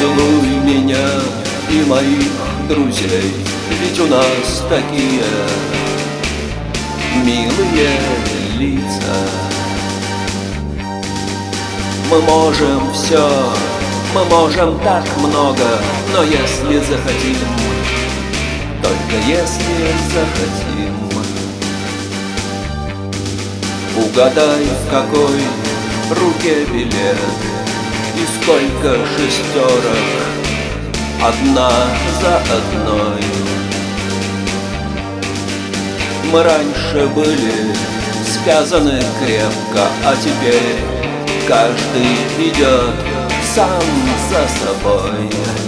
Поцелуй меня и моих друзей, ведь у нас такие милые лица. Мы можем все, мы можем так много, но если захотим, только если захотим. Угадай, в какой руке билет и сколько шестерок, одна за одной. Мы раньше были связаны крепко, а теперь каждый идет сам за собой.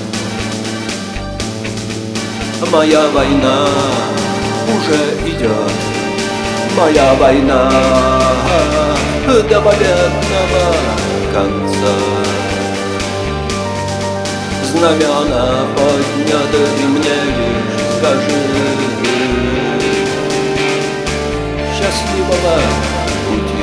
Моя война уже идет, моя война до победного конца. Знамена подняты, и мне лишь скажи счастливого пути.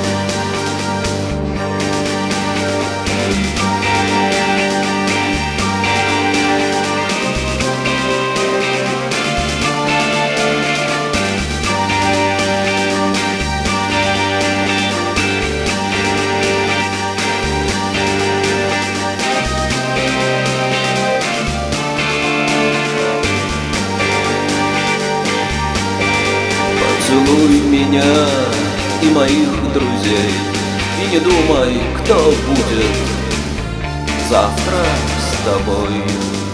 Поцелуй меня и моих друзей, и не думай, кто будет завтра с тобой.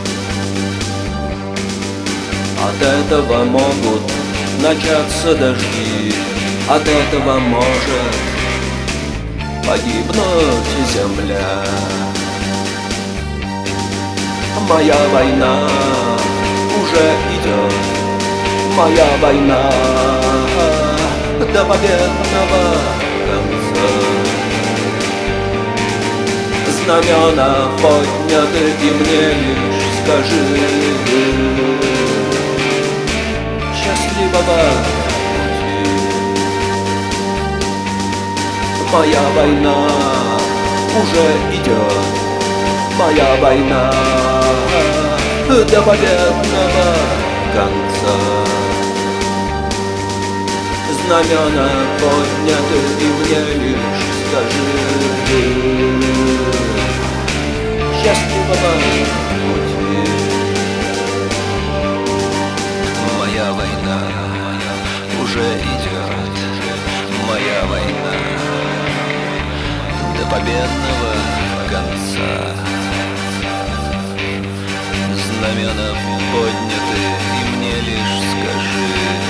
От этого могут начаться дожди, от этого может погибнуть земля. Моя война уже идет, моя война до победного конца. Знамена подняты, и мне лишь скажи счастливого пути. Моя война уже идет, моя война до победного конца. Знамена подняты, и мне лишь скажи счастливого пути. Моя война уже идет, моя война до победного конца. Знамена подняты, и мне лишь скажи